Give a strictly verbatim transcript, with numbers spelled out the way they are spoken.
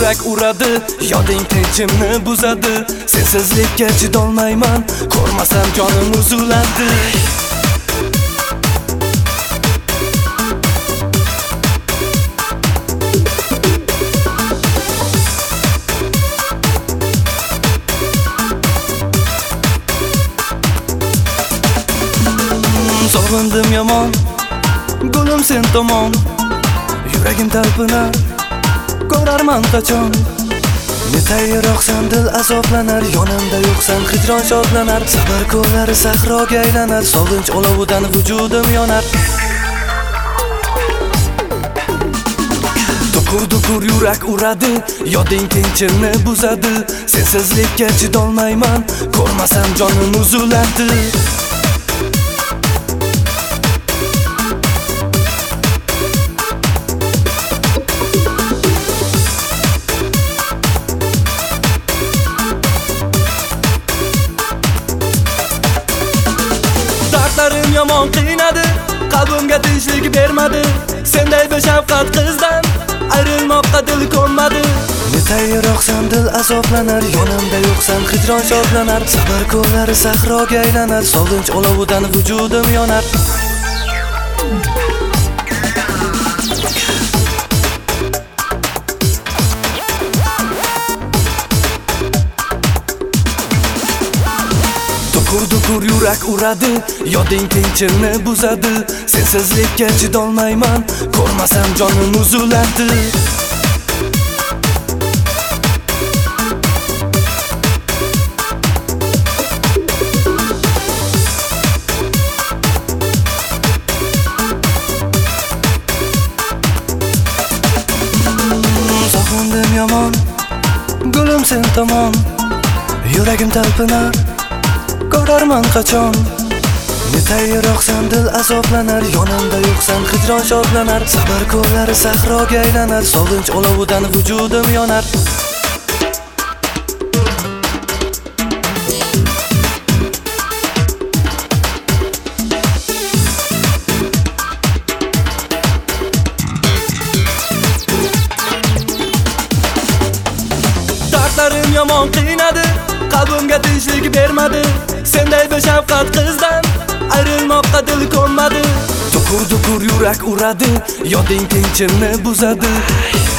yurak uradi, yoding tinchimni buzadi. Sensizlikka chidolmayman, ko'rmasam jonim uziladi. Sog'indim yomon, gulim sen tomon. Yuragim talpinar, ko'rarman qachon. Netayroqsan dil azoblanar, yonimda yo'qsan hijron shodlanar. Sabr ko'llari sahroga aylanar, sog'inch olovidan vujudim yonar. Dukur dukur yurak uradi, yoding tinchimni buzadi. Sensizlikka chidolmayman, ko'rmasam jonim uziladi. Dardlarim yomon qiynadi, qalbimga tinchlik bermadi. Senday beshafqat qizdan ayrilmoqqa dil ko'nmadi. Netayroqsan dil azoblanar, yonimda yo'qsan hijron shodlanar. Sabr ko'llari sahroga aylanar, sog'inch olovidan vujudim yonar. Dukur dukur yurak uradi, yoding tinchimni buzadi. Sensizlikka chidolmayman, ko'rmasam jonim uziladi. Sog'indim yomon, gulim sen tomon. Yuragim talpinar, ko'rarman qachon. Netayroqsan dil azoblanar, yonimda yo'qsan hijron shodlanar. Sabr ko'llari sahroga aylanar, sog'inch olovidan vujudim yonar. Dardlarim yomon qiynadi, qalbimga tinchlik bermadi. Senday beshafqat qizdan ayrilmoqqa dil ko'nmadi. Dukur dukur yurak uradi, yoding tinchimni buzadi.